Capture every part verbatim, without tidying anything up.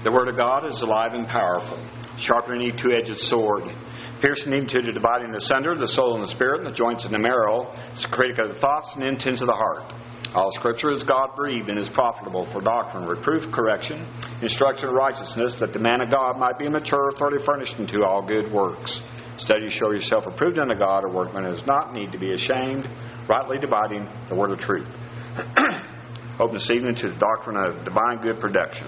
The Word of God is alive and powerful, sharper than any two-edged sword, piercing into the dividing asunder the soul and the spirit, and the joints and the marrow. It's a critic of the thoughts and intents of the heart. All Scripture is God-breathed and is profitable for doctrine, reproof, correction, instruction in righteousness, that the man of God might be mature, thoroughly furnished unto all good works. Study to show yourself approved unto God, a workman who does not need to be ashamed, rightly dividing the word of truth. Open this evening to the doctrine of divine good production.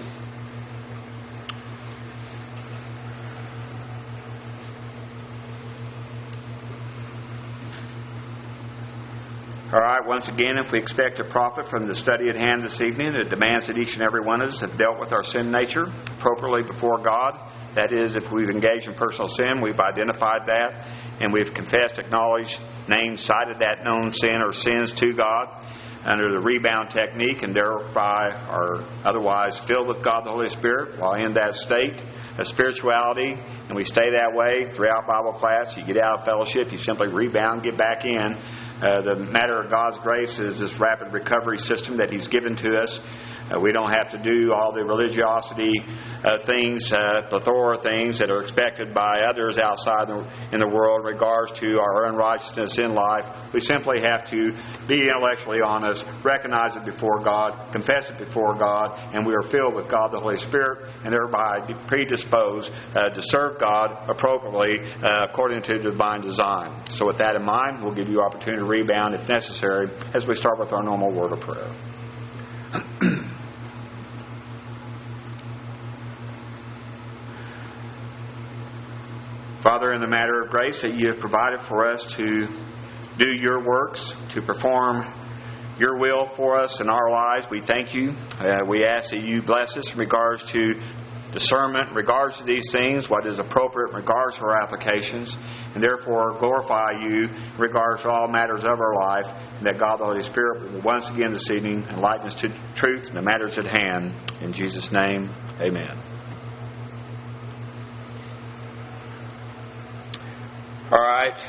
All right, once again, if we expect a profit from the study at hand this evening, it demands that each and every one of us have dealt with our sin nature appropriately before God. That is, if we've engaged in personal sin, we've identified that, and we've confessed, acknowledged, named, cited that known sin or sins to God under the rebound technique, and thereby are otherwise filled with God the Holy Spirit while in that state of spirituality. And we stay that way throughout Bible class. You get out of fellowship, you simply rebound, get back in. Uh, the matter of God's grace is this rapid recovery system that He's given to us. Uh, we don't have to do all the religiosity uh, things, uh, plethora of things that are expected by others outside the, in the world in regards to our unrighteousness in life. We simply have to be intellectually honest, recognize it before God, confess it before God, and we are filled with God the Holy Spirit, and thereby predisposed uh, to serve God appropriately uh, according to divine design. So with that in mind, we'll give you opportunity to rebound if necessary as we start with our normal word of prayer. Father, in the matter of grace that you have provided for us to do your works, to perform your will for us in our lives, we thank you. Uh, we ask that you bless us in regards to discernment, in regards to these things, what is appropriate in regards to our applications, and therefore glorify you in regards to all matters of our life, and that God the Holy Spirit will once again this evening enlighten us to truth and the matters at hand. In Jesus' name, amen. All right.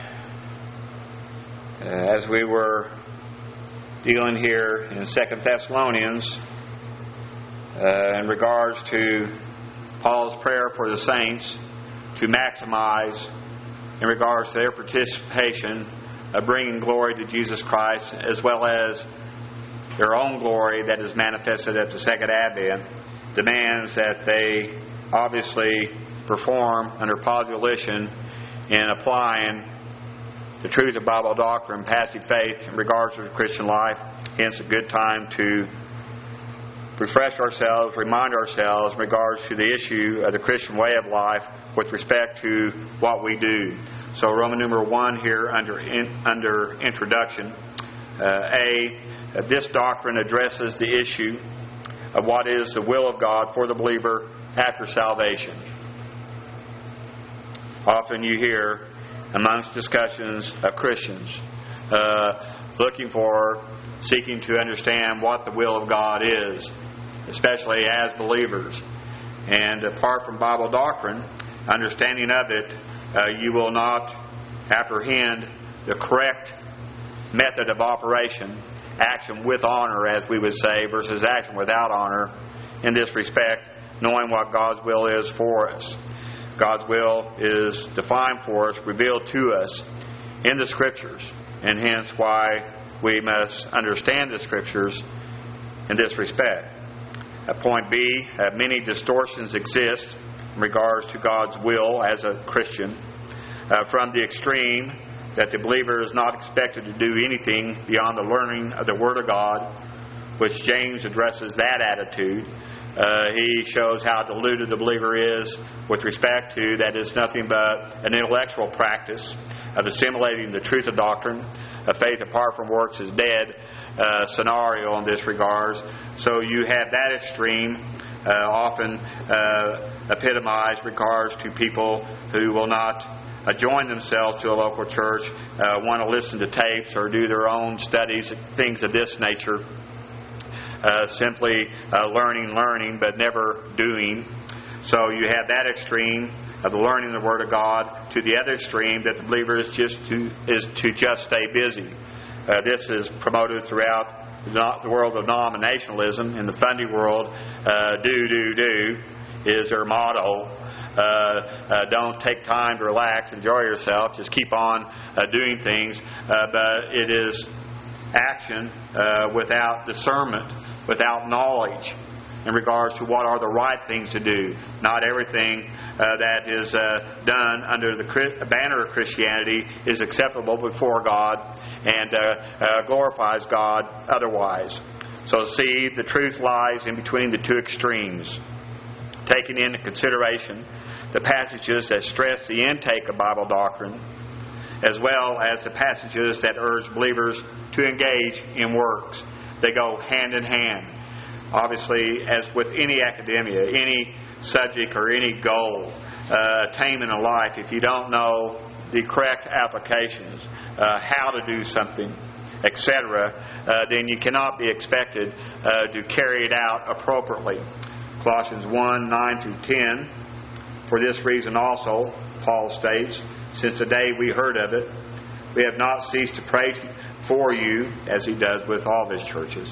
Uh, as we were dealing here in Second Thessalonians uh, in regards to Paul's prayer for the saints to maximize in regards to their participation of bringing glory to Jesus Christ, as well as their own glory that is manifested at the Second Advent, demands that they obviously perform under positive volition in applying the truth of Bible doctrine, passive faith in regards to the Christian life. Hence, a good time to refresh ourselves, remind ourselves in regards to the issue of the Christian way of life with respect to what we do. So, Roman numeral one here under in, under introduction. Uh, A, this doctrine addresses the issue of what is the will of God for the believer after salvation. Often you hear amongst discussions of Christians uh, looking for, seeking to understand what the will of God is, especially as believers. And apart from Bible doctrine, understanding of it, uh, you will not apprehend the correct method of operation, action with honor, as we would say, versus action without honor in this respect, knowing what God's will is for us. God's will is defined for us, revealed to us in the Scriptures, and hence why we must understand the Scriptures in this respect. At point B, uh, many distortions exist in regards to God's will as a Christian. Uh, from the extreme that the believer is not expected to do anything beyond the learning of the Word of God, which James addresses that attitude. Uh, he shows how deluded the believer is with respect to that is nothing but an intellectual practice of assimilating the truth of doctrine. A faith apart from works is dead uh, scenario in this regards. So you have that extreme uh, often uh, epitomized in regards to people who will not uh, join themselves to a local church, uh, want to listen to tapes or do their own studies, things of this nature. Uh, simply uh, learning, learning, but never doing. So you have that extreme of the learning the Word of God to the other extreme that the believer is just to is to just stay busy. Uh, this is promoted throughout the world of denominationalism, in the Sunday world. Uh, do, do, do. is their motto. Uh, uh, don't take time to relax, enjoy yourself, just keep on uh, doing things. Uh, but it is action uh, without discernment, without knowledge in regards to what are the right things to do. Not everything uh, that is uh, done under the banner of Christianity is acceptable before God and uh, uh, glorifies God otherwise. So see, the truth lies in between the two extremes. Taking into consideration the passages that stress the intake of Bible doctrine, as well as the passages that urge believers to engage in works. They go hand in hand. Obviously, as with any academia, any subject or any goal, uh, attainment in life, if you don't know the correct applications, uh, how to do something, et cetera, uh, then you cannot be expected uh, to carry it out appropriately. Colossians one, nine through ten. For this reason also, Paul states, since the day we heard of it, we have not ceased to pray for you, as he does with all his churches,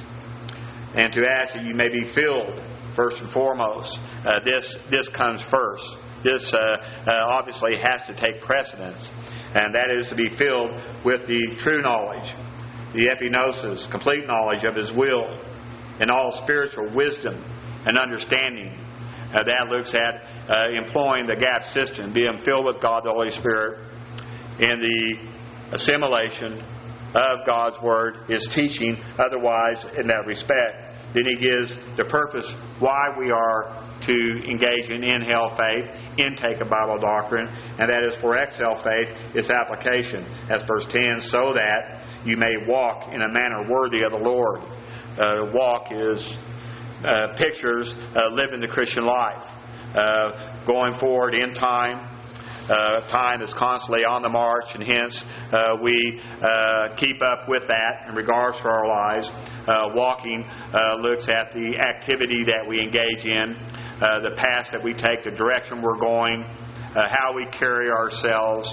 and to ask that you may be filled, first and foremost. Uh, this this comes first. This uh, uh, obviously has to take precedence, and that is to be filled with the true knowledge, the epignosis, complete knowledge of His will, and all spiritual wisdom and understanding. Uh, that looks at uh, employing the gap system, being filled with God the Holy Spirit in the assimilation of God's Word, His teaching, otherwise in that respect. Then He gives the purpose why we are to engage in inhale faith, intake of Bible doctrine, and that is for exhale faith, its application. That's verse ten, so that you may walk in a manner worthy of the Lord. Uh, walk is uh, pictures uh, living the Christian life. Uh, going forward in time, Uh, time is constantly on the march, and hence uh, we uh, keep up with that in regards to our lives. Uh, walking uh, looks at the activity that we engage in, uh, the path that we take, the direction we're going, uh, how we carry ourselves,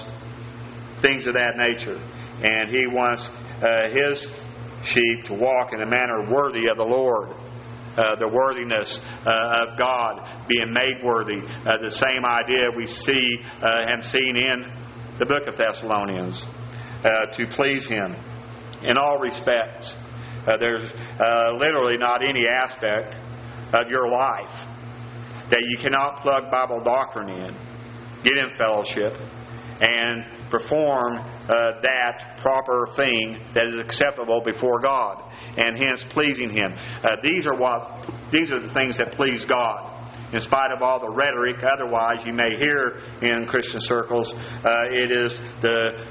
things of that nature. And He wants uh, His sheep to walk in a manner worthy of the Lord. Uh, the worthiness uh, of God, being made worthy. Uh, the same idea we see uh, and seen in the book of Thessalonians. Uh, to please Him in all respects. Uh, there's uh, literally not any aspect of your life that you cannot plug Bible doctrine in, get in fellowship, and perform uh, that proper thing that is acceptable before God, and hence pleasing Him. Uh, these are what these are the things that please God. In spite of all the rhetoric otherwise you may hear in Christian circles, uh, it is the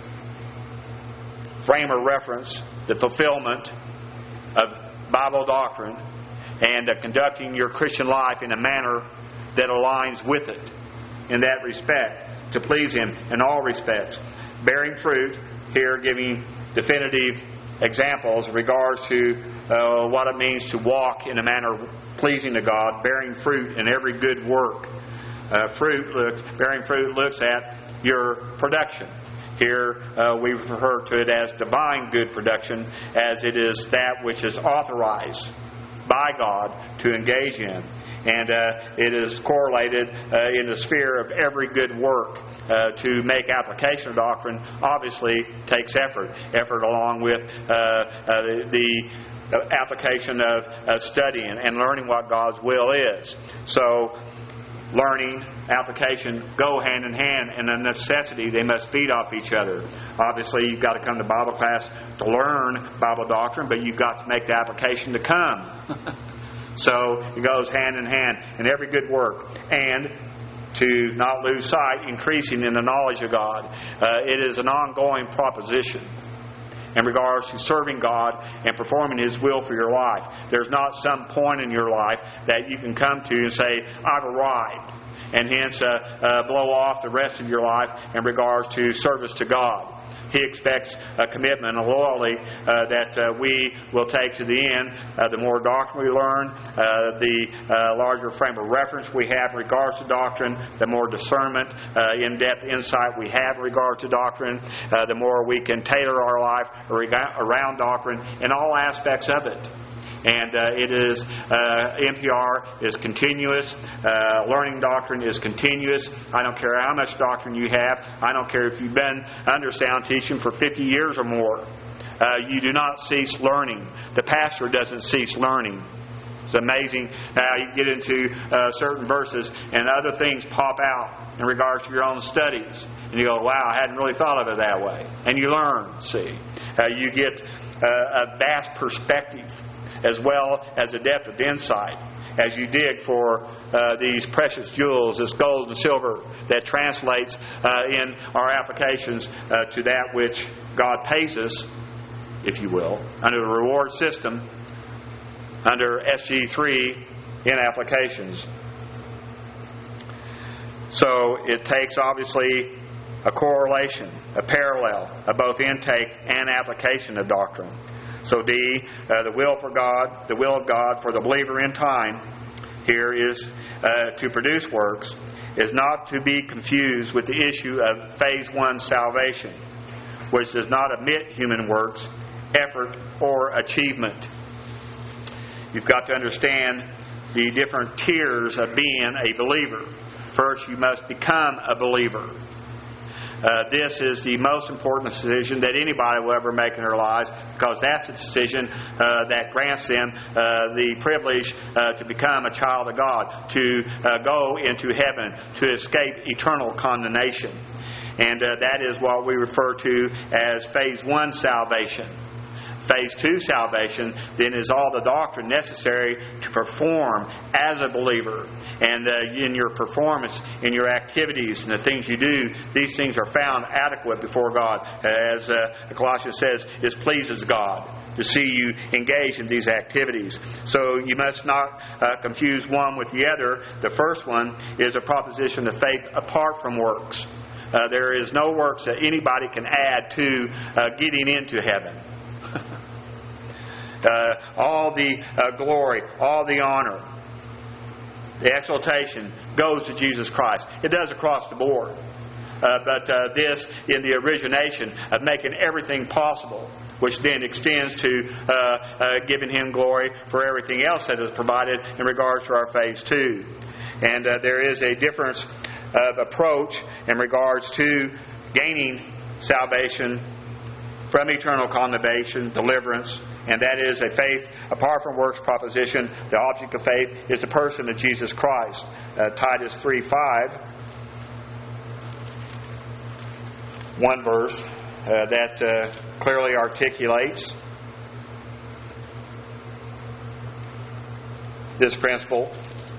frame of reference, the fulfillment of Bible doctrine, and uh, conducting your Christian life in a manner that aligns with it in that respect, to please Him in all respects. Bearing fruit, here giving definitive examples in regards to uh, what it means to walk in a manner pleasing to God, bearing fruit in every good work. Uh, fruit looks, bearing fruit looks at your production. Here uh, we refer to it as divine good production, as it is that which is authorized by God to engage in. And uh, it is correlated uh, in the sphere of every good work. Uh, to make application of doctrine obviously takes effort. Effort along with uh, uh, the, the application of, of studying and learning what God's will is. So learning, application go hand in hand, and a necessity. They must feed off each other. Obviously, you've got to come to Bible class to learn Bible doctrine, but you've got to make the application to come. So it goes hand in hand in every good work. And to not lose sight, increasing in the knowledge of God. Uh, it is an ongoing proposition in regards to serving God and performing His will for your life. There's not some point in your life that you can come to and say, I've arrived, and hence uh, uh, blow off the rest of your life in regards to service to God. He expects a commitment, a loyalty uh, that uh, we will take to the end. Uh, the more doctrine we learn, uh, the uh, larger frame of reference we have in regards to doctrine, the more discernment, uh, in-depth insight we have in regards to doctrine, uh, the more we can tailor our life around doctrine in all aspects of it. And uh, it is, uh, N P R is continuous. Uh, learning doctrine is continuous. I don't care how much doctrine you have. I don't care if you've been under sound teaching for fifty years or more. Uh, you do not cease learning. The pastor doesn't cease learning. It's amazing how you get into uh, certain verses and other things pop out in regards to your own studies. And you go, wow, I hadn't really thought of it that way. And you learn, see. Uh, you get uh, a vast perspective as well as a depth of insight as you dig for uh, these precious jewels, this gold and silver that translates uh, in our applications uh, to that which God pays us, if you will, under the reward system, under S G three in applications. So it takes obviously a correlation, a parallel of both intake and application of doctrine. So D, uh, the will for God, the will of God for the believer in time, here is uh, to produce works, is not to be confused with the issue of phase one salvation, which does not admit human works, effort, or achievement. You've got to understand the different tiers of being a believer. First, you must become a believer. Uh, this is the most important decision that anybody will ever make in their lives, because that's a decision uh, that grants them uh, the privilege uh, to become a child of God, to uh, go into heaven, to escape eternal condemnation. And uh, that is what we refer to as phase one salvation. Phase two salvation then is all the doctrine necessary to perform as a believer. And uh, in your performance, in your activities, and the things you do, these things are found adequate before God. As uh, Colossians says, it pleases God to see you engage in these activities. So you must not uh, confuse one with the other. The first one is a proposition of faith apart from works. Uh, there is no works that anybody can add to uh, getting into heaven. Uh, all the uh, glory, all the honor, the exaltation goes to Jesus Christ. It does across the board. Uh, but uh, this in the origination of making everything possible, which then extends to uh, uh, giving Him glory for everything else that is provided in regards to our phase two. And uh, there is a difference of approach in regards to gaining salvation from eternal condemnation, deliverance, and that is a faith apart from works proposition. The object of faith is the person of Jesus Christ. Uh, Titus three five, one verse uh, that uh, clearly articulates this principle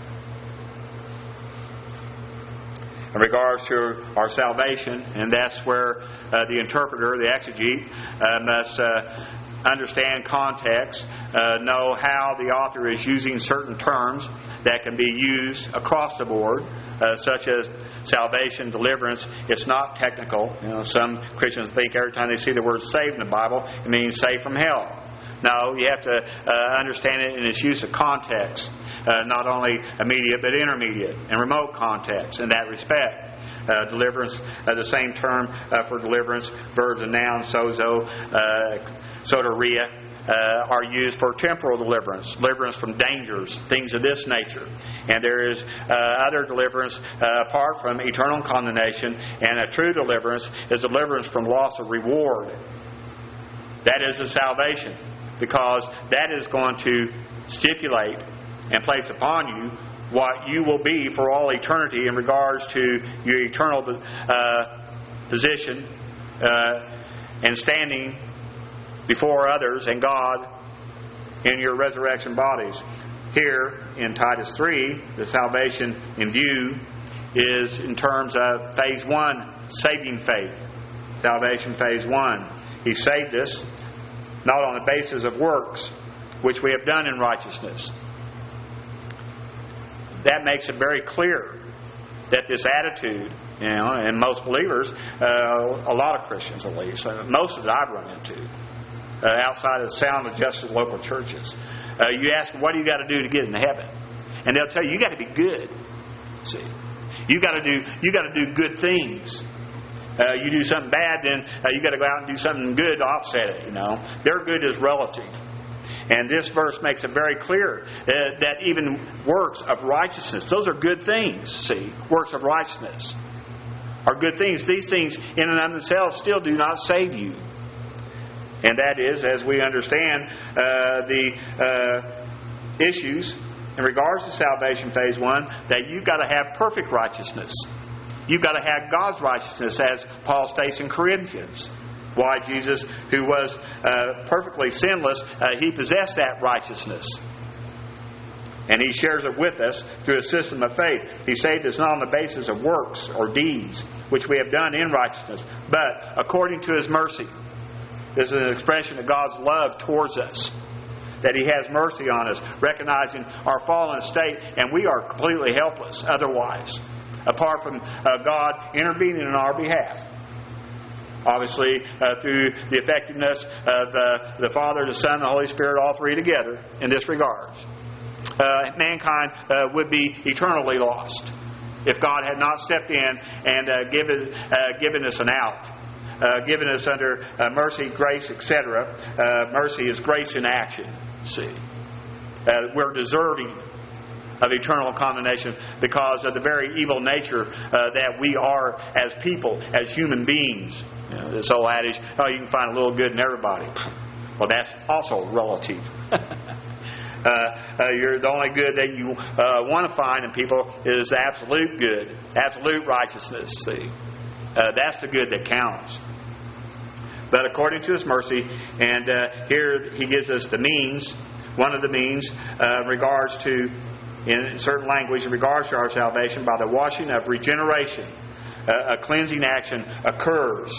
in regards to our salvation, and that's where uh, the interpreter, the exegete, uh, must uh, understand context, uh, know how the author is using certain terms that can be used across the board, uh, such as salvation, deliverance. It's not technical. You know, some Christians think every time they see the word saved in the Bible, it means saved from hell. No, you have to uh, understand it in its use of context. Uh, not only immediate but intermediate and remote context in that respect. Uh, deliverance, uh, the same term uh, for deliverance, verbs and nouns, sozo, uh, soteria, uh, are used for temporal deliverance, deliverance from dangers, things of this nature. And there is uh, other deliverance uh, apart from eternal condemnation, and a true deliverance is deliverance from loss of reward. That is the salvation, because that is going to stipulate and place upon you what you will be for all eternity in regards to your eternal uh, position uh, and standing before others and God in your resurrection bodies. Here in Titus three, the salvation in view is in terms of phase one, saving faith. Salvation phase one. He saved us not on the basis of works, which we have done in righteousness. That makes it very clear that this attitude, you know, and most believers, uh, a lot of Christians at least, uh, most of it I've run into, uh, outside of the sound of just local churches, uh, you ask them, what do you got to do to get into heaven? And they'll tell you, you got to be good. See, you got to do you got to do good things. Uh, you do something bad, then uh, you got to go out and do something good to offset it. You know, their good is relative. And this verse makes it very clear uh, that even works of righteousness, those are good things, see. Works of righteousness are good things. These things in and of themselves still do not save you. And that is, as we understand uh, the uh, issues in regards to salvation, phase one, that you've got to have perfect righteousness. You've got to have God's righteousness, as Paul states in Corinthians. Why Jesus, who was uh, perfectly sinless, uh, He possessed that righteousness. And He shares it with us through a system of faith. He saved us not on the basis of works or deeds, which we have done in righteousness, but according to His mercy. This is an expression of God's love towards us. That He has mercy on us, recognizing our fallen state, and we are completely helpless otherwise, apart from uh, God intervening on our behalf. Obviously, uh, through the effectiveness of uh, the Father, the Son, and the Holy Spirit, all three together in this regard. Uh, mankind uh, would be eternally lost if God had not stepped in and uh, given, uh, given us an out. Uh, given us under uh, mercy, grace, et cetera. Uh, mercy is grace in action. See, uh, we're deserving of eternal condemnation because of the very evil nature uh, that we are as people, as human beings. You know, this old adage, oh, you can find a little good in everybody. Well, that's also relative. uh, uh, you're the only good that you uh, want to find in people is absolute good, absolute righteousness. See, uh, that's the good that counts. But according to His mercy, and uh, here He gives us the means, one of the means uh, in regards to, in certain language, in regards to our salvation, by the washing of regeneration. Uh, a cleansing action occurs.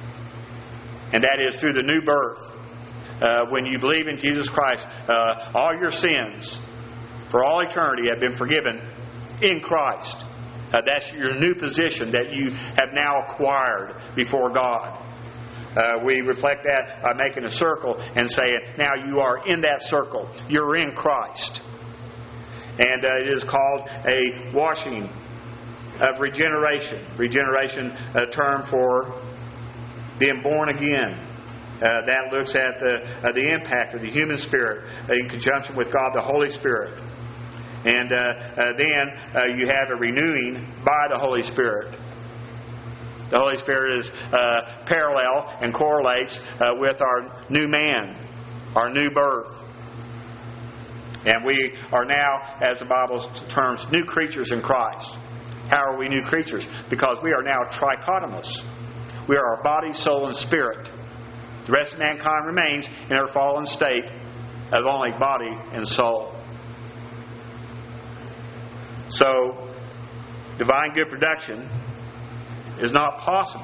And that is through the new birth. Uh, when you believe in Jesus Christ, uh, all your sins for all eternity have been forgiven in Christ. Uh, that's your new position that you have now acquired before God. Uh, we reflect that by making a circle and saying, now you are in that circle. You're in Christ. And uh, it is called a washing of regeneration. Regeneration, a term for being born again. Uh, that looks at the, uh, the impact of the human spirit in conjunction with God the Holy Spirit. And uh, uh, then uh, you have a renewing by the Holy Spirit. The Holy Spirit is uh, parallel and correlates uh, with our new man, our new birth. And we are now, as the Bible terms, new creatures in Christ. How are we new creatures? Because we are now trichotomous. We are our body, soul, and spirit. The rest of mankind remains in their fallen state of only body and soul. So, divine good production is not possible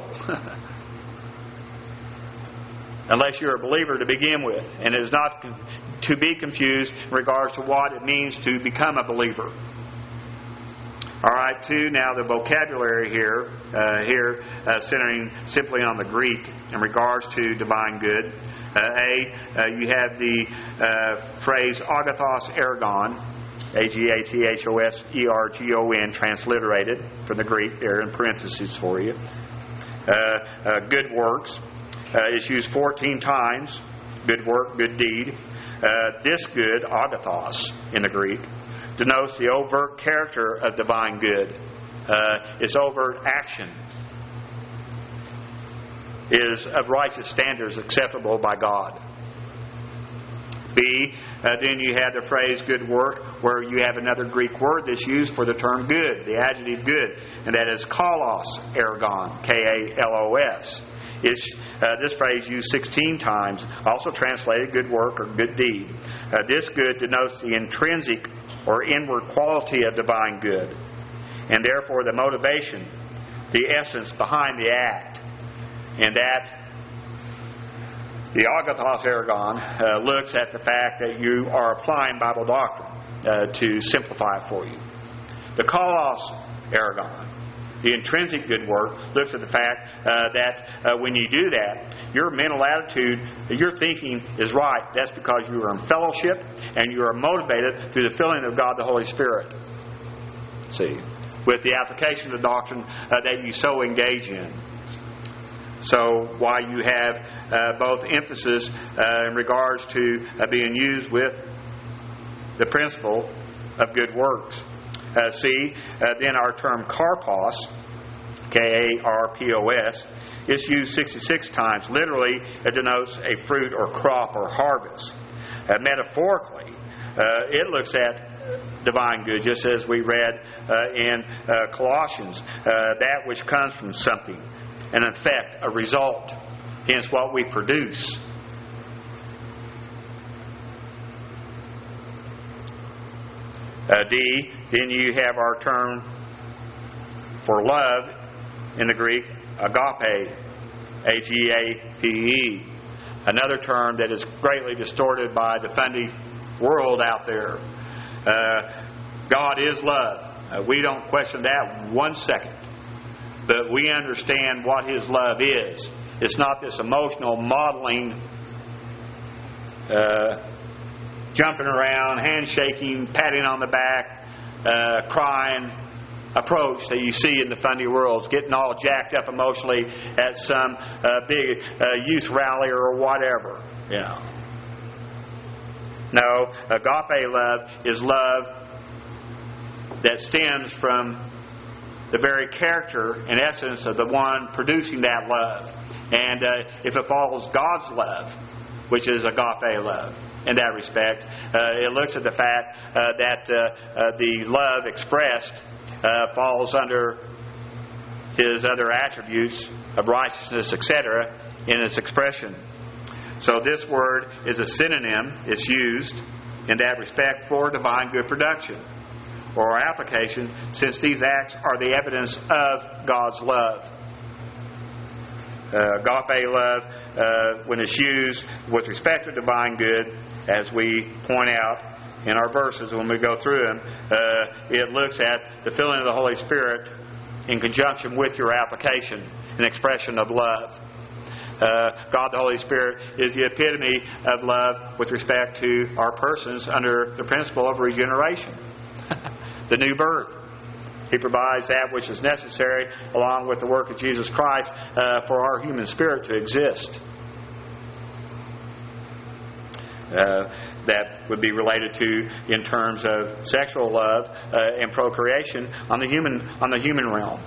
unless you're a believer to begin with, and it is not to be confused in regards to what it means to become a believer. All right, two, now the vocabulary here, uh, here uh, centering simply on the Greek in regards to divine good. Uh, A, uh, you have the uh, phrase agathos ergon, A G A T H O S E R G O N, transliterated from the Greek there in parentheses for you. Uh, uh, good works uh, is used fourteen times. Good work, good deed. Uh, this good, agathos in the Greek, denotes the overt character of divine good. Uh, its overt action is of righteous standards acceptable by God. B, uh, then you have the phrase good work, where you have another Greek word that's used for the term good, the adjective good, and that is kalos ergon, K A L O S. Is uh, this phrase used sixteen times, also translated good work or good deed. Uh, this good denotes the intrinsic or inward quality of divine good, and therefore the motivation, the essence behind the act. And that the agathos ergon uh, looks at the fact that you are applying Bible doctrine uh, to simplify it for you. The kalos ergon, the intrinsic good work, looks at the fact uh, that uh, when you do that, your mental attitude, your thinking is right. That's because you are in fellowship and you are motivated through the filling of God the Holy Spirit. See, with the application of the doctrine uh, that you so engage in. So why you have uh, both emphasis uh, in regards to uh, being used with the principle of good works. Uh, see, uh, then our term karpos, K A R P O S, is used sixty-six times. Literally, it denotes a fruit or crop or harvest. Uh, metaphorically, uh, it looks at divine good, just as we read uh, in uh, Colossians, uh, that which comes from something, an effect, a result, hence what we produce. Uh, D, then you have our term for love in the Greek, agape, A G A P E. Another term that is greatly distorted by the funny world out there. Uh, God is love. Uh, we don't question that one second. But we understand what His love is. It's not this emotional modeling, uh, jumping around, handshaking, patting on the back, uh, crying approach that you see in the funny worlds, getting all jacked up emotionally at some uh, big uh, youth rally or whatever. You know. No, agape love is love that stems from the very character and essence of the one producing that love. And uh, if it follows God's love, which is agape love, in that respect, uh, it looks at the fact uh, that uh, uh, the love expressed uh, falls under His other attributes of righteousness, et cetera, in its expression. So this word is a synonym. It's used in that respect for divine good production or application, since these acts are the evidence of God's love. Uh, agape love, uh, when it's used with respect to divine good, as we point out in our verses when we go through them, uh, it looks at the filling of the Holy Spirit in conjunction with your application, an expression of love. Uh, God the Holy Spirit is the epitome of love with respect to our persons under the principle of regeneration. The new birth. He provides that which is necessary along with the work of Jesus Christ uh, for our human spirit to exist. Uh, that would be related to in terms of sexual love uh, and procreation on the human on the human realm.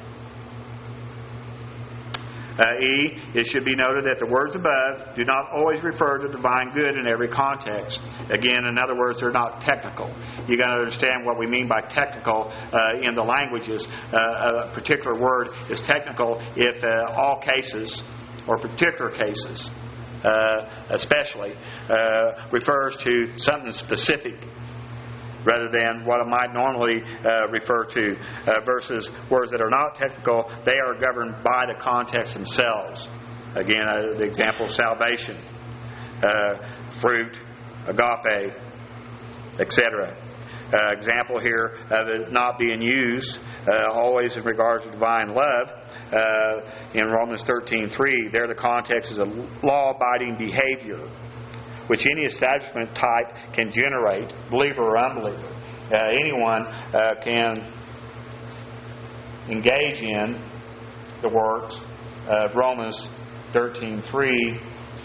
Uh, e, it should be noted that the words above do not always refer to divine good in every context. Again, in other words, they're not technical. You got to understand what we mean by technical uh, in the languages. Uh, a particular word is technical if uh, all cases or particular cases, uh, especially, uh, refers to something specific, rather than what I might normally uh, refer to, uh, versus words that are not technical. They are governed by the context themselves. Again, uh, the example of salvation, uh, fruit, agape, et cetera. Uh, example here of it not being used uh, always in regards to divine love. Uh, in Romans thirteen three, there the context is a law-abiding behavior which any establishment type can generate, believer or unbeliever. Uh, anyone uh, can engage in the works of Romans thirteen three.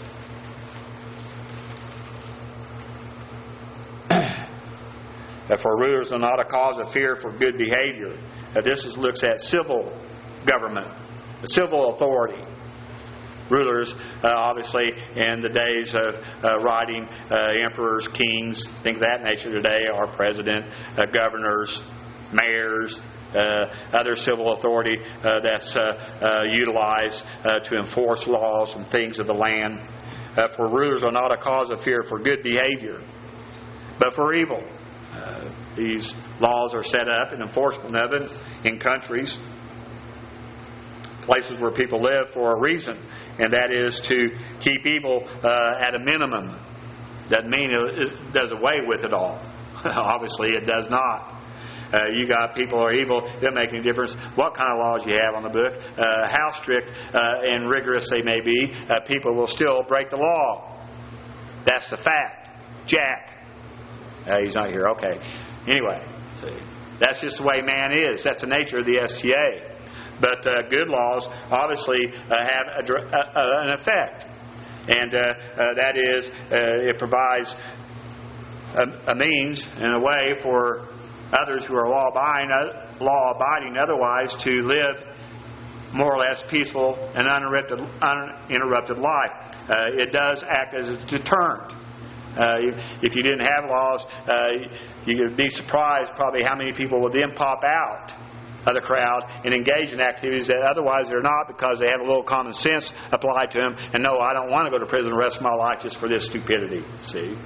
For rulers are not a cause of fear for good behavior. Uh, this is, looks at civil government, civil authority. Rulers, uh, obviously, in the days of uh, writing, uh, emperors, kings, things of that nature today, our president, uh, governors, mayors, uh, other civil authority uh, that's uh, uh, utilized uh, to enforce laws and things of the land. Uh, for rulers are not a cause of fear for good behavior, but for evil. Uh, these laws are set up and enforcement of it in countries, places where people live for a reason, and that is to keep evil uh, at a minimum. Doesn't mean it does away with it all. Obviously, it does not. Uh, you got people who are evil. It doesn't make any difference what kind of laws you have on the book, uh, how strict uh, and rigorous they may be. Uh, people will still break the law. That's the fact. Jack. Uh, he's not here. Okay. Anyway, see, that's just the way man is. That's the nature of the S T A. But uh, good laws obviously uh, have a, a, an effect. And uh, uh, that is, uh, it provides a, a means and a way for others who are law-abiding, uh, law-abiding otherwise to live more or less peaceful and uninterrupted, uninterrupted life. Uh, it does act as a deterrent. Uh, if you didn't have laws, uh, you would be surprised probably how many people would then pop out of the crowd and engage in activities that otherwise they're not, because they have a little common sense applied to them, and no, I don't want to go to prison the rest of my life just for this stupidity. See?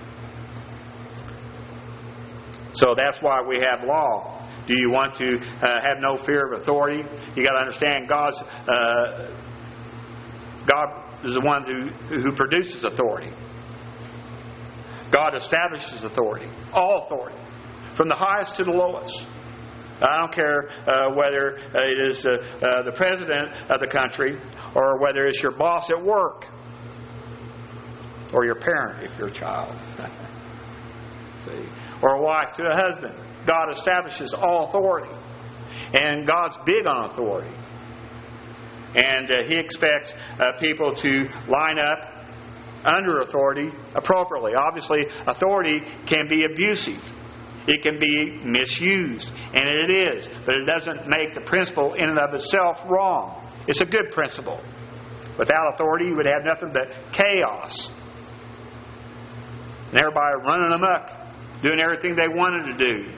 So that's why we have law. Do you want to uh, have no fear of authority? You got to understand God's uh, God is the one who who produces authority. God establishes authority, all authority, from the highest to the lowest. I don't care uh, whether it is uh, uh, the president of the country, or whether it's your boss at work, or your parent if you're a child, see, or a wife to a husband. God establishes all authority, and God's big on authority, and uh, He expects uh, people to line up under authority appropriately. Obviously, authority can be abusive. It can be misused, and it is, but it doesn't make the principle in and of itself wrong. It's a good principle. Without authority, you would have nothing but chaos, and everybody running amok, doing everything they wanted to do.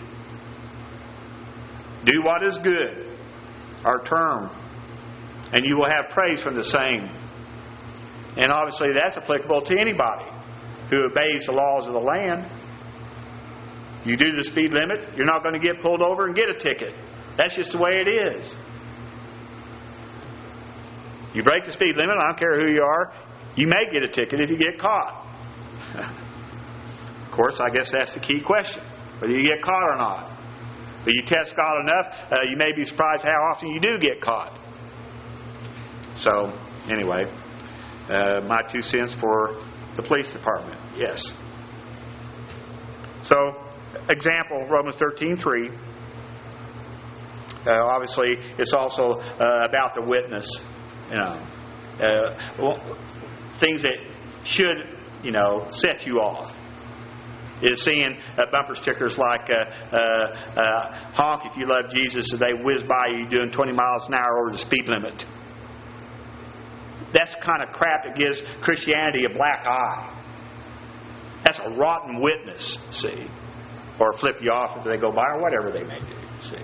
Do what is good, our term, and you will have praise from the same. And obviously that's applicable to anybody who obeys the laws of the land. You do the speed limit, you're not going to get pulled over and get a ticket. That's just the way it is. You break the speed limit, I don't care who you are, you may get a ticket if you get caught. Of course, I guess that's the key question, whether you get caught or not. But you test God enough, uh, you may be surprised how often you do get caught. So, anyway, uh, my two cents for the police department. Yes. So, example, Romans thirteen three. Uh, obviously, it's also uh, about the witness. You know, uh, well, things that should, you know, set you off. Is seeing uh, bumper stickers like uh, uh, uh, honk if you love Jesus, as they whiz by you doing twenty miles an hour over the speed limit. That's the kind of crap that gives Christianity a black eye. That's a rotten witness, see. Or flip you off if they go by, or whatever they may do, see.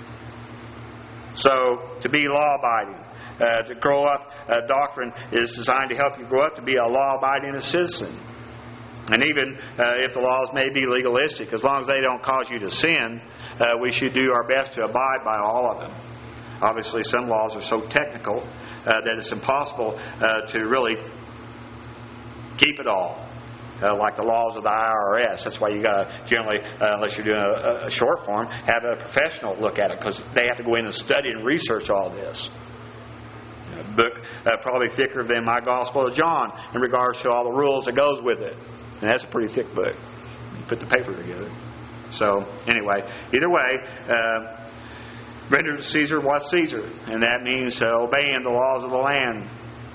So, to be law-abiding. Uh, to grow up, uh, doctrine is designed to help you grow up to be a law-abiding citizen. And even uh, if the laws may be legalistic, as long as they don't cause you to sin, uh, we should do our best to abide by all of them. Obviously, some laws are so technical uh, that it's impossible uh, to really keep it all. Uh, like the laws of the I R S. That's why you got to generally, uh, unless you're doing a, a short form, have a professional look at it, because they have to go in and study and research all this. A book uh, probably thicker than my Gospel of John in regards to all the rules that goes with it. And that's a pretty thick book. You put the paper together. So, anyway, either way, uh, render to Caesar what's Caesar. And that means uh, obeying the laws of the land.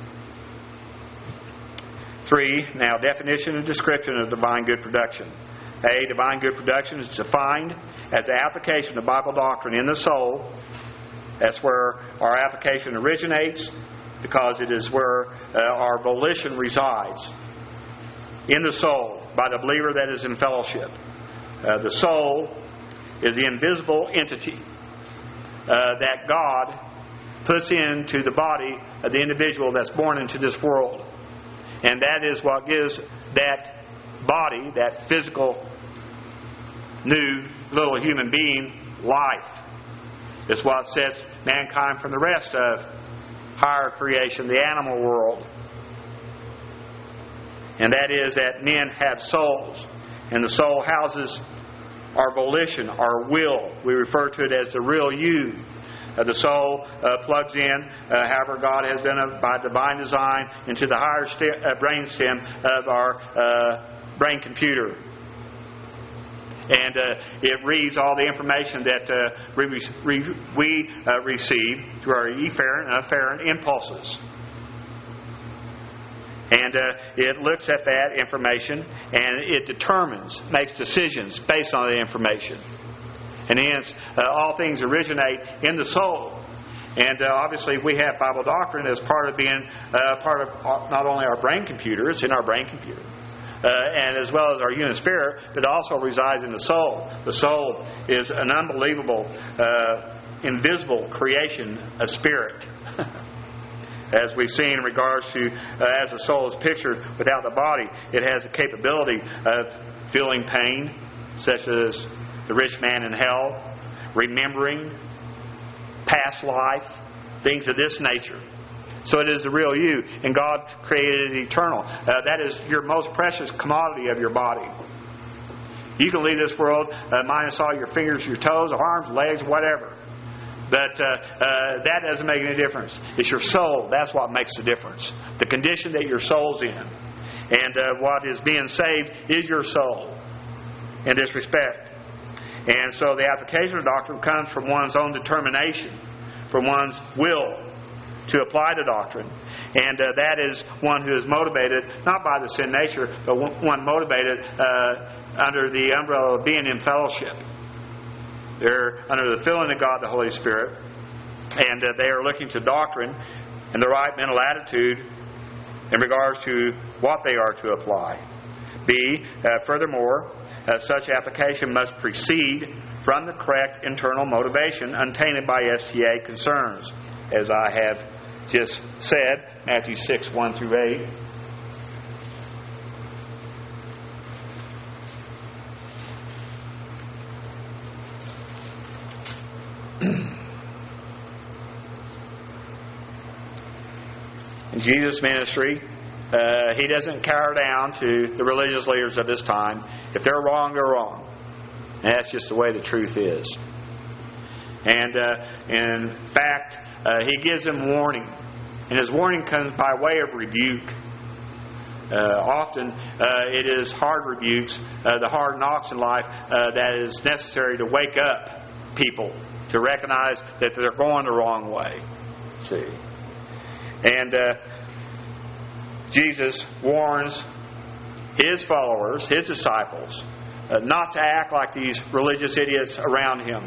Three, now definition and description of divine good production. A, divine good production is defined as the application of Bible doctrine in the soul. That's where our application originates, because it is where uh, our volition resides. In the soul, by the believer that is in fellowship. Uh, the soul is the invisible entity uh, that God puts into the body of the individual that's born into this world. And that is what gives that body, that physical, new little human being, life. It's what sets mankind from the rest of higher creation, the animal world. And that is that men have souls. And the soul houses our volition, our will. We refer to it as the real you. Uh, the soul uh, plugs in, uh, however God has done it by divine design, into the higher st- uh, brain stem of our uh, brain computer. And uh, it reads all the information that uh, we, we, we uh, receive through our efferent and afferent impulses. And uh, it looks at that information and it determines, makes decisions based on the information. And hence, uh, all things originate in the soul. And uh, obviously we have Bible doctrine as part of being uh, part of not only our brain computer, it's in our brain computer. Uh, and as well as our human spirit, but it also resides in the soul. The soul is an unbelievable, uh, invisible creation of spirit. As we've seen in regards to, uh, as the soul is pictured without the body, it has the capability of feeling pain, such as the rich man in hell, remembering past life, things of this nature. So it is the real you, and God created it eternal. Uh, that is your most precious commodity of your body. You can leave this world uh, minus all your fingers, your toes, arms, legs, whatever. But uh, uh, that doesn't make any difference. It's your soul. That's what makes the difference. The condition that your soul's in. And uh, what is being saved is your soul in this respect. And so the application of doctrine comes from one's own determination, from one's will to apply the doctrine. And uh, that is one who is motivated, not by the sin nature, but one motivated uh, under the umbrella of being in fellowship. They're under the filling of God, the Holy Spirit, and uh, they are looking to doctrine and the right mental attitude in regards to what they are to apply. B, uh, furthermore, uh, such application must proceed from the correct internal motivation untainted by S T A concerns, as I have just said, Matthew six, one through eight. In Jesus' ministry, uh, He doesn't cower down to the religious leaders of His time. If they're wrong, they're wrong. And that's just the way the truth is. And uh, in fact, uh, He gives them warning. And His warning comes by way of rebuke. Uh, often uh, it is hard rebukes, uh, the hard knocks in life uh, that is necessary to wake up people to recognize that they're going the wrong way. See? And uh, Jesus warns His followers, His disciples, uh, not to act like these religious idiots around Him.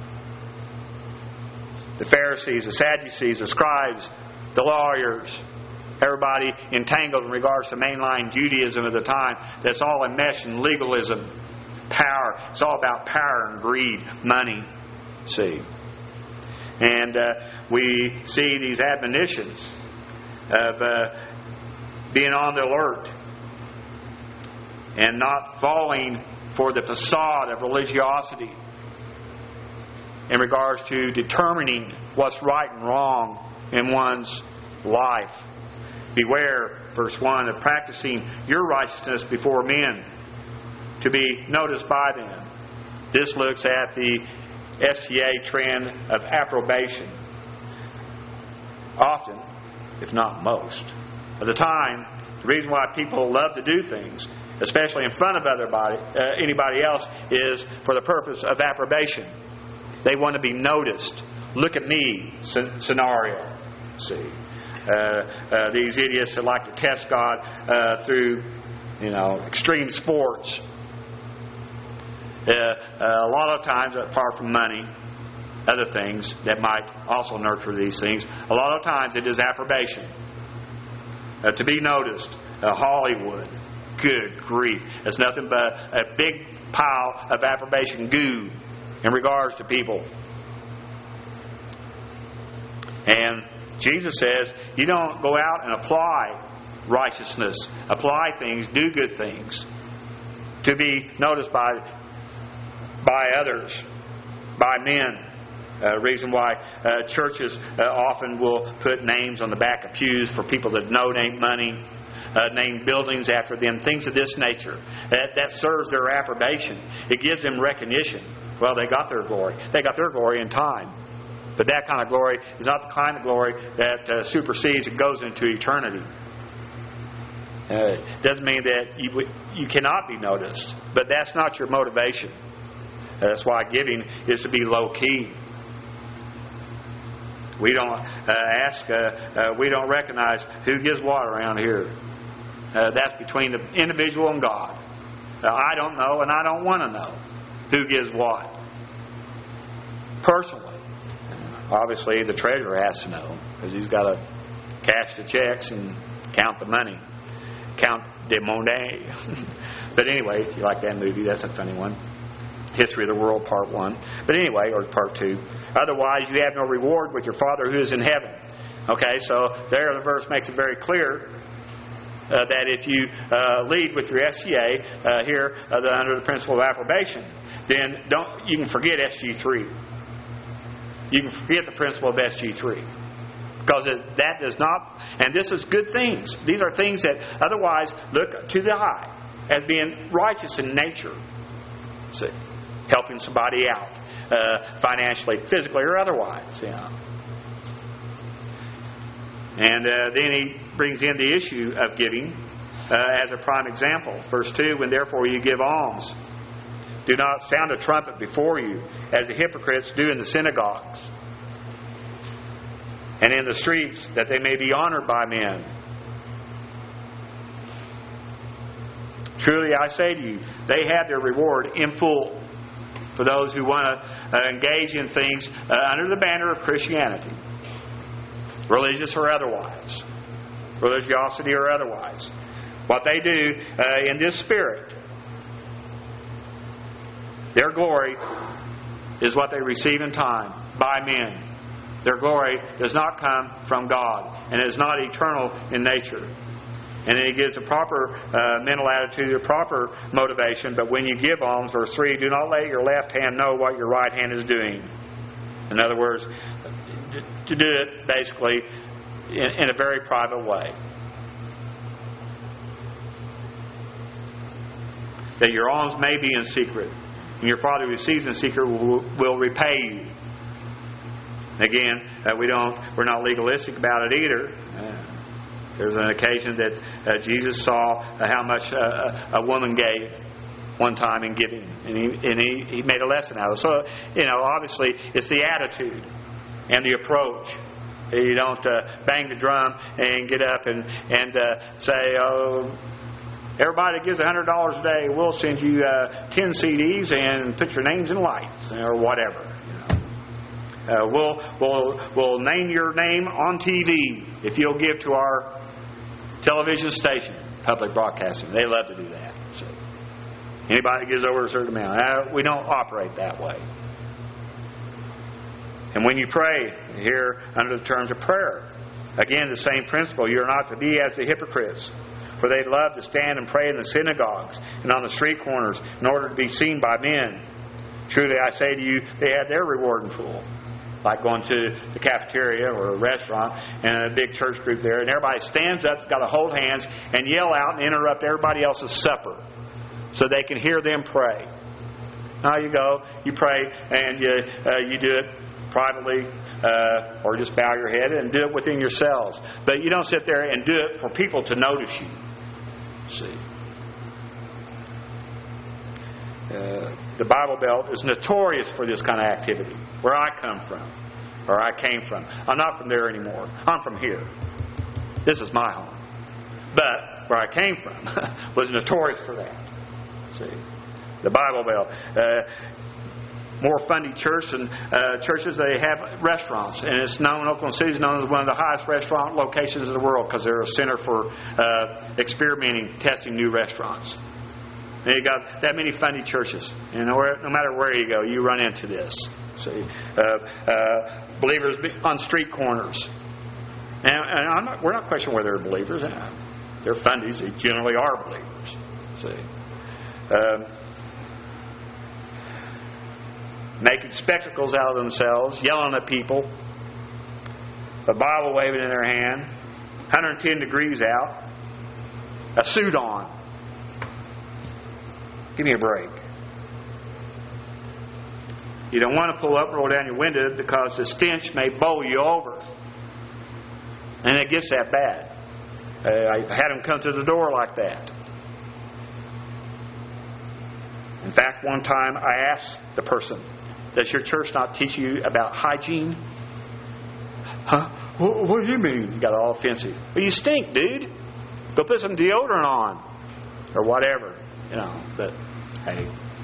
The Pharisees, the Sadducees, the scribes, the lawyers, everybody entangled in regards to mainline Judaism at the time, that's all enmeshed in legalism, power. It's all about power and greed, money. See? And uh, we see these admonitions of uh, being on the alert and not falling for the facade of religiosity in regards to determining what's right and wrong in one's life. Beware, verse one, of practicing your righteousness before men to be noticed by them. This looks at the S T A trend of approbation. Often, if not most, of the time, the reason why people love to do things, especially in front of other body, uh, anybody else, is for the purpose of approbation. They want to be noticed. Look at me scenario. See, uh, uh, these idiots that like to test God uh, through, you know, extreme sports. Uh, uh, a lot of times, apart from money, other things that might also nurture these things, a lot of times it is approbation. Uh, to be noticed. Uh, Hollywood. Good grief. It's nothing but a big pile of approbation goo in regards to people. And Jesus says, you don't go out and apply righteousness, apply things, do good things to be noticed by by others, by men. Uh, reason why uh, churches uh, often will put names on the back of pews for people that donate money, uh, name buildings after them, things of this nature. That, that serves their approbation. It gives them recognition. Well, they got their glory. They got their glory in time. But that kind of glory is not the kind of glory that uh, supersedes and goes into eternity. Uh, it doesn't mean that you, you cannot be noticed, but that's not your motivation. That's why giving is to be low key. We don't uh, ask, uh, uh, we don't recognize who gives what around here. Uh, that's between the individual and God. Uh, I don't know, and I don't want to know who gives what. Personally. Obviously, the treasurer has to know, because he's got to cash the checks and count the money. Count the money. But anyway, if you like that movie, that's a funny one. History of the World, Part one. But anyway, or Part two. Otherwise, you have no reward with your Father who is in heaven. Okay, so there the verse makes it very clear uh, that if you uh, lead with your S G A uh, here uh, the, under the principle of approbation, then don't you can forget S G three. You can forget the principle of S G three. Because it, that does not, and this is good things. These are things that otherwise look to the eye as being righteous in nature. See, helping somebody out uh, financially, physically, or otherwise. Yeah. And uh, then he brings in the issue of giving uh, as a prime example. Verse two, when therefore you give alms, do not sound a trumpet before you, as the hypocrites do in the synagogues and in the streets, that they may be honored by men. Truly I say to you, they have their reward in full. For those who want to uh, engage in things uh, under the banner of Christianity, religious or otherwise, religiosity or otherwise, what they do uh, in this spirit, their glory is what they receive in time by men. Their glory does not come from God, and is not eternal in nature. And then he gives a proper uh, mental attitude, a proper motivation. But when you give alms, verse three, do not let your left hand know what your right hand is doing. In other words, to do it basically in, in a very private way. That your alms may be in secret, and your Father who sees in secret will, will repay you. Again, uh, we don't. We're not legalistic about it either. Uh, there's an occasion that uh, Jesus saw uh, how much uh, a woman gave one time in giving, and he and he, he made a lesson out of it. So, you know, obviously, it's the attitude and the approach. You don't uh, bang the drum and get up and and uh, say, "Oh, everybody that gives a hundred dollars a day, we'll send you uh, ten C Ds and put your names in lights," or whatever. Uh, we'll, we'll, we'll name your name on T V if you'll give to our television station, public broadcasting. They love to do that. So, anybody that gives over a certain amount. Uh, we don't operate that way. And when you pray, here under the terms of prayer, again, the same principle. You're not to be as the hypocrites, for they love to stand and pray in the synagogues and on the street corners in order to be seen by men. Truly I say to you, they have their reward in full. Like going to the cafeteria or a restaurant and a big church group there, and everybody stands up, got to hold hands, and yell out and interrupt everybody else's supper so they can hear them pray. Now you go, you pray, and you uh, you do it privately, uh, or just bow your head and do it within yourselves. But you don't sit there and do it for people to notice you. See. Uh, the Bible Belt is notorious for this kind of activity. Where I come from, or I came from. I'm not from there anymore. I'm from here. This is my home. But where I came from was notorious for that. See, the Bible Belt. Uh, more fundy church and uh, churches, they have restaurants, and it's known. Oklahoma City is known as one of the highest restaurant locations in the world because they're a center for uh, experimenting, testing new restaurants. And you got that many funny churches. You know, no matter where you go, you run into this. See, uh, uh, believers on street corners. And, and I'm not, we're not questioning whether they're believers. They're fundies. They generally are believers. See, uh, making spectacles out of themselves, yelling at people, a Bible waving in their hand, one hundred ten degrees out, a suit on. Give me a break. You don't want to pull up, roll down your window because the stench may bowl you over. And it gets that bad. Uh, I had them come to the door like that. In fact, one time I asked the person, does your church not teach you about hygiene? Huh? What, what do you mean? He got all offensive. Well, you stink, dude. Go put some deodorant on. Or whatever. You know, but hey.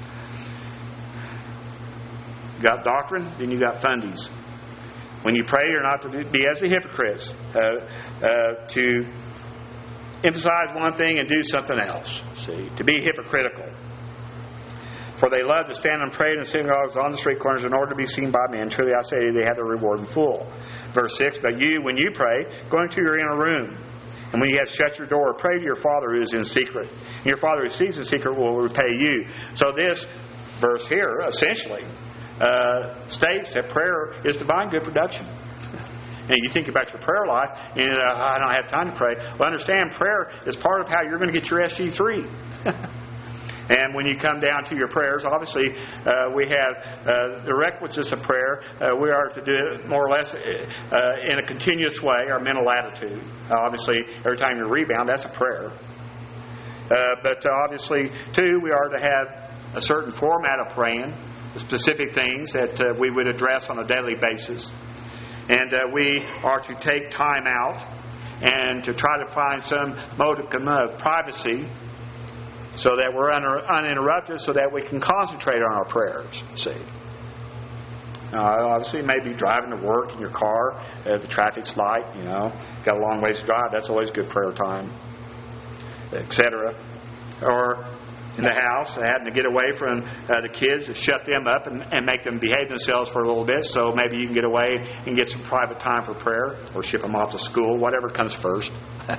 You got doctrine, then you got fundies. When you pray, you're not to be as the hypocrites. Uh, uh, to emphasize one thing and do something else. See, to be hypocritical. For they love to stand and pray in the synagogues on the street corners in order to be seen by men. Truly I say to you, they have their reward in full. Verse six, but you, when you pray, go into your inner room. And when you have shut your door, pray to your Father who is in secret. And your Father who sees in secret will repay you. So this verse here, essentially, uh, states that prayer is divine good production. And you think about your prayer life, and uh, I don't have time to pray. Well, understand, prayer is part of how you're going to get your S G three. And when you come down to your prayers, obviously uh, we have uh, the requisites of prayer. Uh, we are to do it more or less uh, in a continuous way, our mental attitude. Uh, obviously, every time you rebound, that's a prayer. Uh, but uh, obviously, too, we are to have a certain format of praying, the specific things that uh, we would address on a daily basis. And uh, we are to take time out and to try to find some modicum of privacy so that we're uninterrupted, so that we can concentrate on our prayers. See, uh, obviously, you may be driving to work in your car, uh, the traffic's light. You know, got a long ways to drive. That's always good prayer time, et cetera. Or in the house, having to get away from uh, the kids, to shut them up and, and make them behave themselves for a little bit. So maybe you can get away and get some private time for prayer, or ship them off to school, whatever comes first,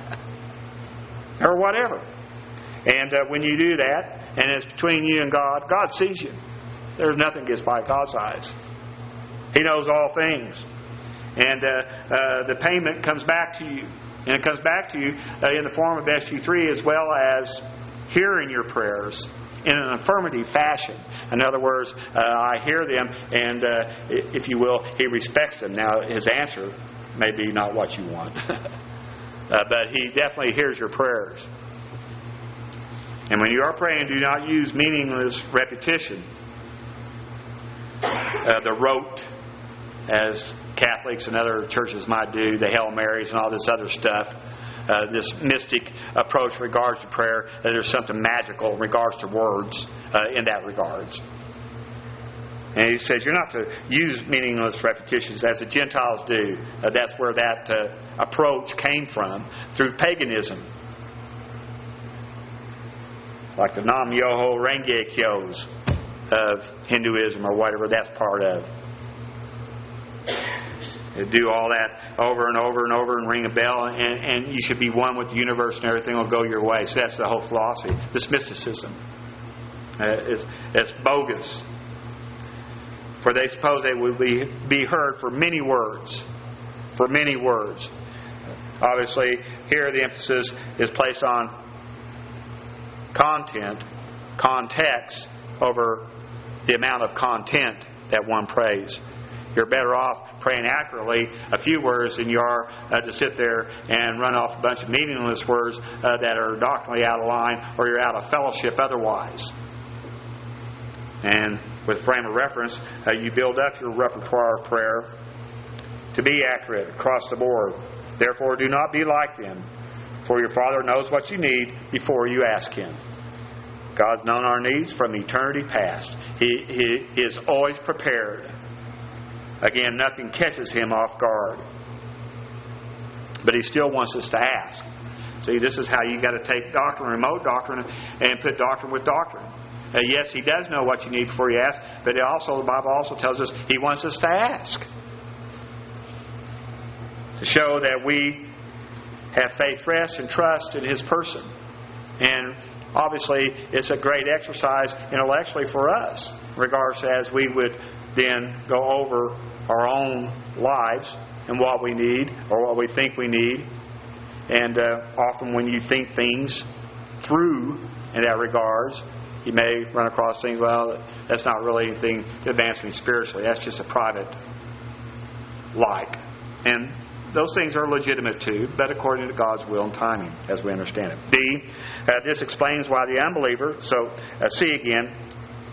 or whatever. And uh, when you do that, and it's between you and God, God sees you. There's nothing gets by God's eyes. He knows all things. And uh, uh, the payment comes back to you. And it comes back to you uh, in the form of S G three, as well as hearing your prayers in an affirmative fashion. In other words, uh, I hear them, and uh, if you will, He respects them. Now, His answer may be not what you want. uh, but He definitely hears your prayers. And when you are praying, do not use meaningless repetition. Uh, the rote, as Catholics and other churches might do, the Hail Marys and all this other stuff. Uh, this mystic approach in regards to prayer, that there's something magical in regards to words uh, in that regards. And he says you're not to use meaningless repetitions as the Gentiles do. Uh, that's where that uh, approach came from, through paganism. Like the Nam Myoho Renge Kyos of Hinduism or whatever that's part of. They do all that over and over and over and ring a bell, and, and you should be one with the universe and everything will go your way. So that's the whole philosophy. This mysticism uh, is it's bogus. For they suppose they would be, be heard for many words. For many words. Obviously, here the emphasis is placed on content, context, over the amount of content that one prays. You're better off praying accurately a few words than you are uh, to sit there and run off a bunch of meaningless words uh, that are doctrinally out of line, or you're out of fellowship otherwise. And with frame of reference, uh, you build up your repertoire of prayer to be accurate across the board. Therefore, do not be like them, for your Father knows what you need before you ask Him. God's known our needs from eternity past. He, he is always prepared. Again, nothing catches Him off guard. But He still wants us to ask. See, this is how you got to take doctrine, remote doctrine, and put doctrine with doctrine. Uh, yes, He does know what you need before you ask, but it also, the Bible also tells us He wants us to ask. To show that we have faith, rest, and trust in His person. And obviously, it's a great exercise intellectually for us, regardless as we would then go over our own lives and what we need or what we think we need. And uh, often when you think things through in that regards, you may run across things, well, that's not really anything to advance me spiritually. That's just a private like. And those things are legitimate too, but according to God's will and timing, as we understand it. B, uh, this explains why the unbeliever, so uh, C again,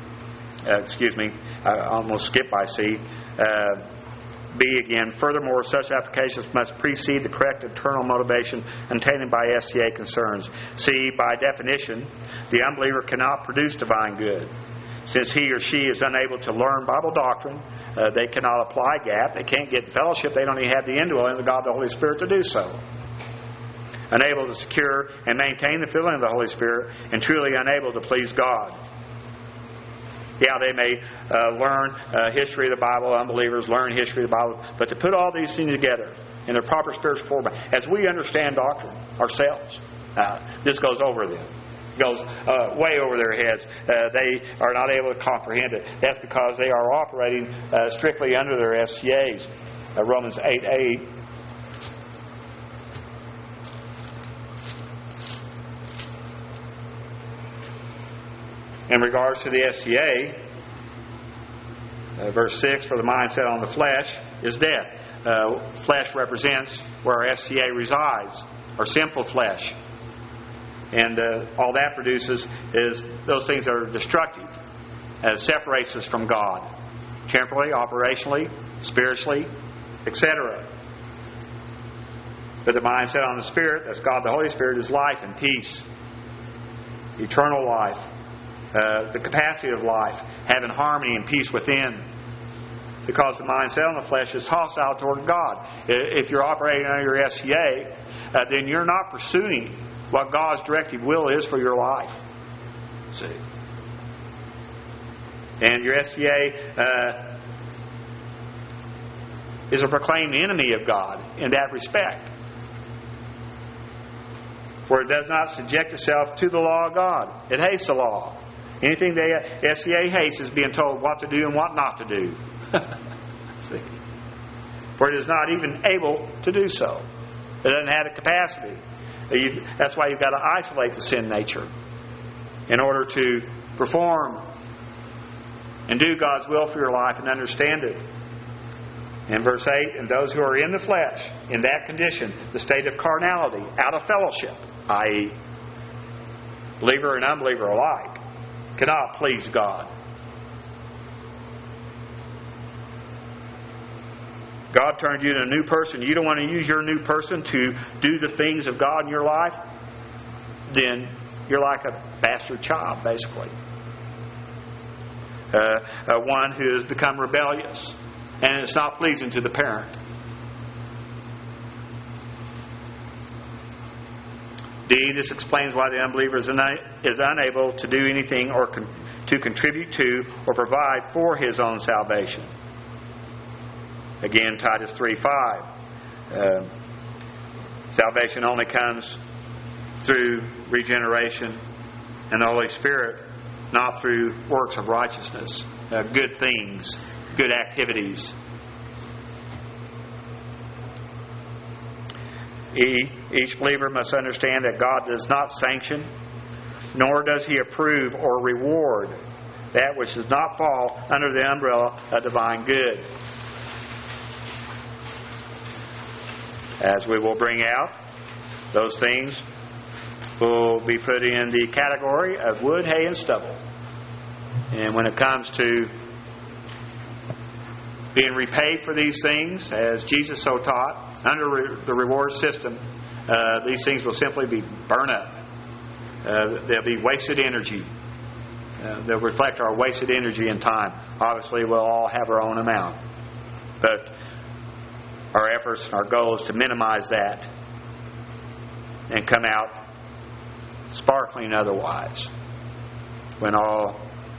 uh, excuse me, I almost skipped by C. Uh, B again, furthermore, such applications must precede the correct internal motivation obtained by S T A concerns. C, by definition, the unbeliever cannot produce divine good. Since he or she is unable to learn Bible doctrine, uh, they cannot apply G A P, they can't get fellowship, they don't even have the indwelling of God the Holy Spirit to do so. Unable to secure and maintain the filling of the Holy Spirit, and truly unable to please God. Yeah, they may uh, learn uh, history of the Bible, unbelievers learn history of the Bible, but to put all these things together in their proper spiritual format, as we understand doctrine ourselves, uh, this goes over them. It goes uh, way over their heads. Uh, they are not able to comprehend it. That's because they are operating uh, strictly under their S T As. Uh, Romans eight eight. In regards to the S T A, uh, verse six, for the mind set on the flesh is death. Uh, flesh represents where our S T A resides, our sinful flesh. And uh, all that produces is those things that are destructive. Uh, it separates us from God, temporally, operationally, spiritually, et cetera. But the mind set on the Spirit, that's God the Holy Spirit, is life and peace, eternal life. Uh, the capacity of life, having harmony and peace within. Because the mind set on the flesh is hostile toward God. If you're operating under your S T A, uh, then you're not pursuing what God's directive will is for your life. See? And your S T A uh, is a proclaimed enemy of God in that respect. For it does not subject itself to the law of God. It hates the law. Anything the S T A hates is being told what to do and what not to do. See? For it is not even able to do so. It doesn't have the capacity. You, that's why you've got to isolate the sin nature in order to perform and do God's will for your life and understand it. In verse eight, and those who are in the flesh, in that condition, the state of carnality, out of fellowship, that is, believer and unbeliever alike, cannot please God. God turned you into a new person. You don't want to use your new person to do the things of God in your life? Then you're like a bastard child, basically. Uh, uh, one who has become rebellious. And it's not pleasing to the parent. D. This explains why the unbeliever is, una- is unable to do anything or con- to contribute to or provide for his own salvation. Again, Titus three five. Uh, salvation only comes through regeneration and the Holy Spirit, not through works of righteousness, uh, good things, good activities. E. Each believer must understand that God does not sanction, nor does He approve or reward that which does not fall under the umbrella of divine good. As we will bring out, those things will be put in the category of wood, hay, and stubble. And when it comes to being repaid for these things, as Jesus so taught, under the reward system, uh, these things will simply be burned up. Uh, they'll be wasted energy. Uh, they'll reflect our wasted energy and time. Obviously, we'll all have our own amount. But our efforts and our goal is to minimize that and come out sparkling otherwise when all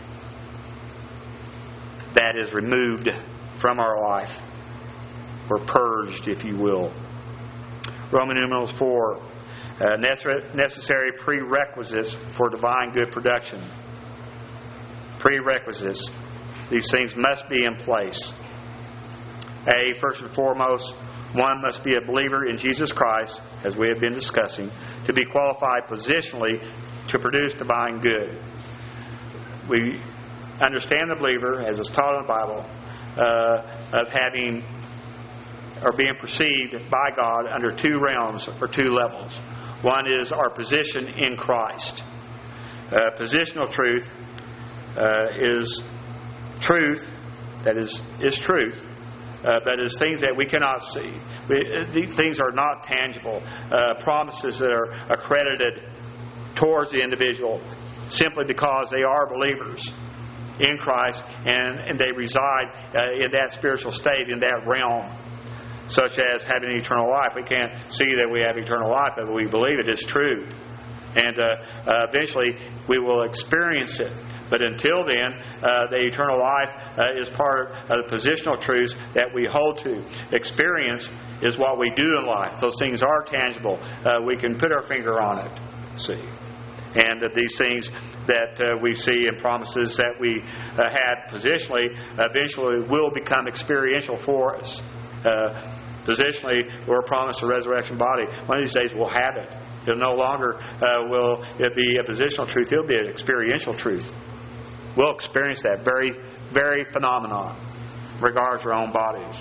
that is removed from our life, or purged, if you will. Roman numerals four, uh, necessary prerequisites for divine good production. Prerequisites. These things must be in place. A, first and foremost, one must be a believer in Jesus Christ, as we have been discussing, to be qualified positionally to produce divine good. We understand the believer, as is taught in the Bible, uh, of having or being perceived by God under two realms or two levels. One is our position in Christ. Uh, positional truth uh, is truth that is, is truth, uh, but is things that we cannot see. We, these things are not tangible. Uh, promises that are accredited towards the individual simply because they are believers in Christ and, and they reside uh, in that spiritual state, in that realm, such as having eternal life. We can't see that we have eternal life, but we believe it is true. And uh, uh, eventually we will experience it. But until then, uh, the eternal life uh, is part of the positional truths that we hold to. Experience is what we do in life. Those things are tangible. Uh, we can put our finger on it. See. And uh, these things that uh, we see in promises that we uh, had positionally eventually will become experiential for us. Uh, positionally, we're promised a resurrection body. One of these days we'll have it. It'll no longer uh, will it be a positional truth. It'll be an experiential truth. We'll experience that very, very phenomenon in regards to our own bodies.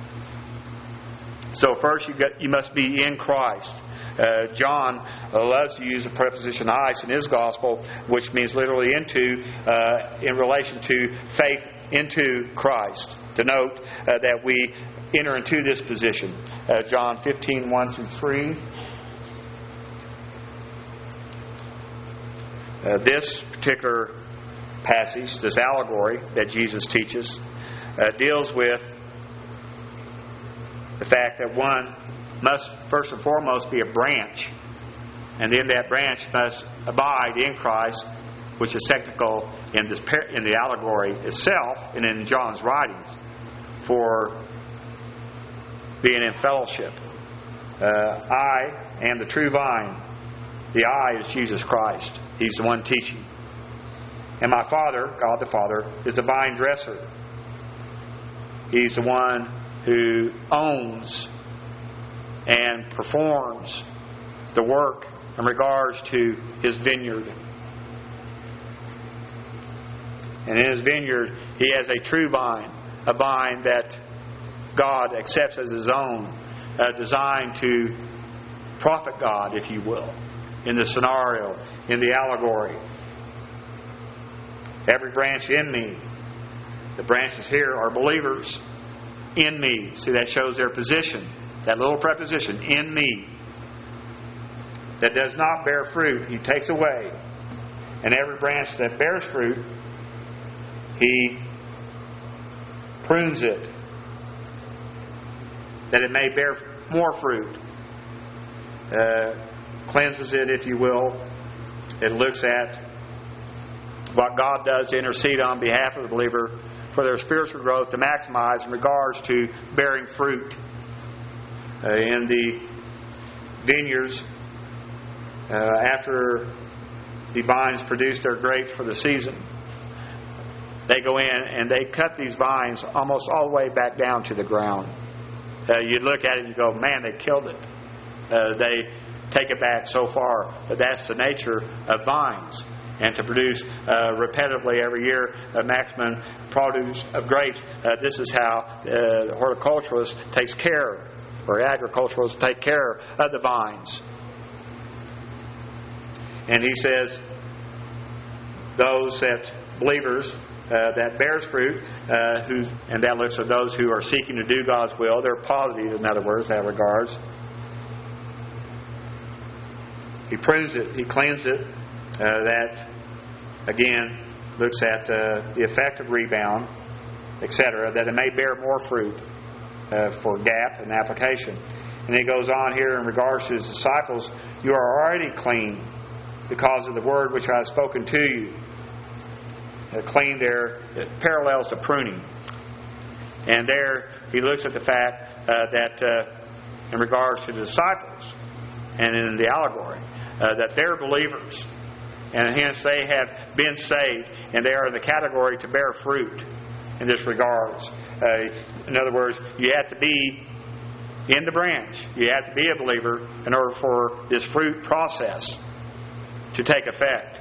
So first you get, you must be in Christ. Uh, John uh, loves to use the preposition "eis" in his gospel, which means literally into, uh, in relation to faith into Christ. To note uh, that we enter into this position. Uh, John fifteen, one through three. Uh, this particular passage, this allegory that Jesus teaches, uh, deals with the fact that one must first and foremost be a branch, and then that branch must abide in Christ, which is technical in this in the allegory itself and in John's writings for being in fellowship. Uh, I am the true vine. The I is Jesus Christ. He's the one teaching. And my Father, God the Father, is the vine dresser. He's the one who owns and performs the work in regards to His vineyard. And in His vineyard, He has a true vine, a vine that God accepts as His own, uh, designed to profit God, if you will, in the scenario, in the allegory. Every branch in me, the branches here are believers in me. See, that shows their position. That little preposition, in me, that does not bear fruit, He takes away. And every branch that bears fruit, He prunes it, that it may bear more fruit. Uh, cleanses it, if you will. It looks at what God does to intercede on behalf of the believer for their spiritual growth to maximize in regards to bearing fruit. Uh, in the vineyards, uh, after the vines produce their grapes for the season, they go in and they cut these vines almost all the way back down to the ground. Uh, you look at it and you go, man, they killed it. Uh, they take it back so far. But that's the nature of vines. And to produce uh, repetitively every year a maximum produce of grapes, uh, this is how uh, the horticulturalist takes care, or agriculturalists take care of the vines. And he says, those that believers uh, that bears fruit, uh, who and that looks at those who are seeking to do God's will, they're positive, in other words, in that regards. He prunes it, He cleans it. Uh, that, again, looks at uh, the effect of rebound, et cetera, that it may bear more fruit uh, for gap and application. And he goes on here in regards to His disciples, you are already clean because of the word which I have spoken to you. Uh, clean there, it parallels to pruning. And there he looks at the fact uh, that uh, in regards to the disciples and in the allegory, uh, that they're believers. And hence they have been saved, and they are in the category to bear fruit in this regards. Uh, in other words, you have to be in the branch. You have to be a believer in order for this fruit process to take effect.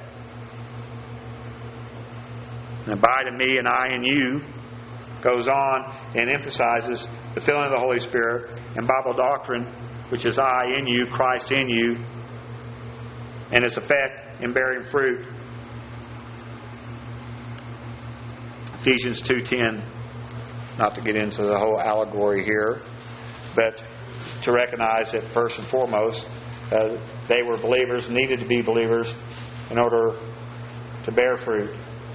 And abide in me and I in you goes on and emphasizes the filling of the Holy Spirit and Bible doctrine, which is I in you, Christ in you, and its effect in bearing fruit. Ephesians two ten, not to get into the whole allegory here, but to recognize that first and foremost, uh, they were believers, needed to be believers in order to bear fruit.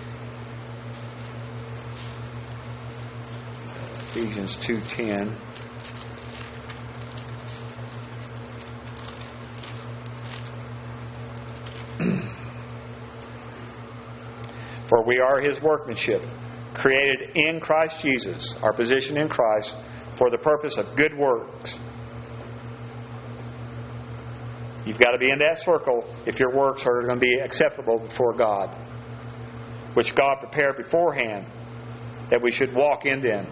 Ephesians two ten. For we are His workmanship, created in Christ Jesus, our position in Christ, for the purpose of good works. You've got to be in that circle if your works are going to be acceptable before God, which God prepared beforehand that we should walk in them.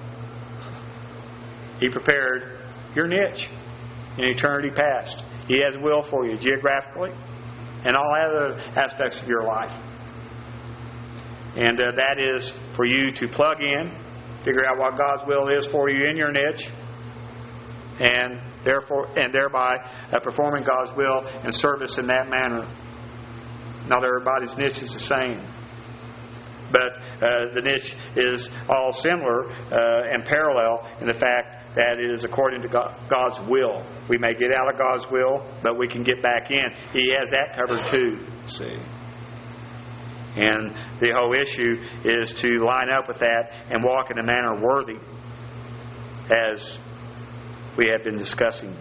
He prepared your niche in eternity past. He has a will for you geographically and all other aspects of your life. And uh, that is for you to plug in, figure out what God's will is for you in your niche, and therefore, and thereby uh, performing God's will and service in that manner. Not everybody's niche is the same, but uh, the niche is all similar uh, and parallel in the fact that it is according to God, God's will. We may get out of God's will, but we can get back in. He has that covered too. See. And the whole issue is to line up with that and walk in a manner worthy, as we have been discussing.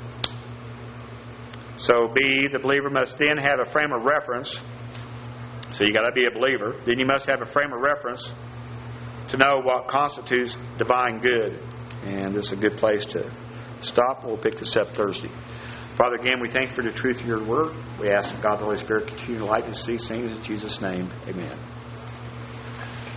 So B, the believer must then have a frame of reference. So you got to be a believer. Then you must have a frame of reference to know what constitutes divine good. And this is a good place to stop. We'll pick this up Thursday. Father, again, we thank you for the truth of your word. We ask that God the Holy Spirit continue to light us these things in Jesus' name. Amen.